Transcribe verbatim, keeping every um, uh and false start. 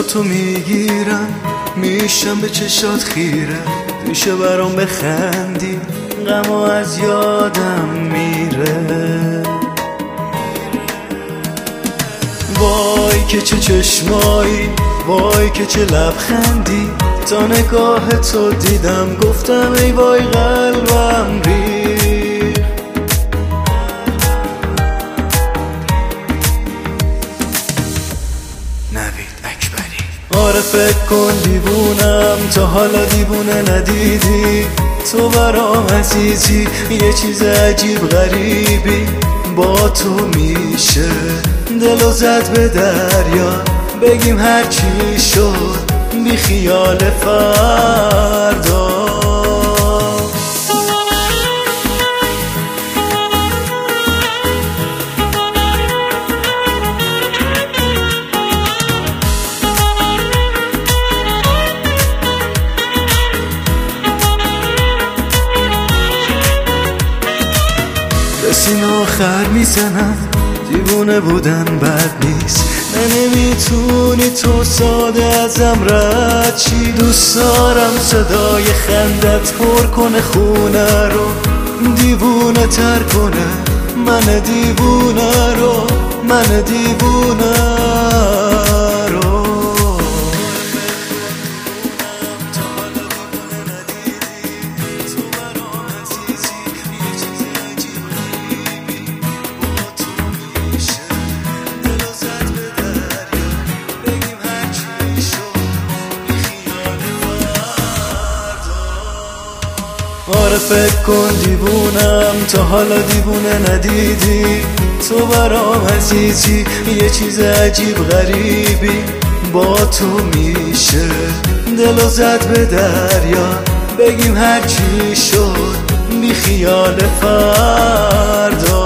دستاتو میگیرم، میشم به چشات خیره، میشه برام بخندی، غمو از یادم میره. وای که چه چشمایی، وای که چه لبخندی، تا نگاه تو دیدم گفتم ای وای قلبم ریخ. نوید اکبری. آره فکر کن دیوونم، تا حالا دیوونه ندیدی، تو برام عزیزی، یه چیز عجیب غریبی با تو میشه. دلو زد به دریا، بگیم هر چی شد، بی خیال فردا. به سین آخر میزنم، دیوونه بودن بد نیست، نه نمیتونی تو ساده ازم رد چی. دوست دارم صدای خندت پر کنه خونه رو، دیوونه تر کنه من دیوونه رو، من دیوونه رو. آره فکر کن دیوونم، تا حالا دیوونه ندیدی، تو برام عزیزی، یه چیز عجیب غریبی با تو میشه. دلو زد به دریا، بگیم هر چی شد، بی خیال فردا.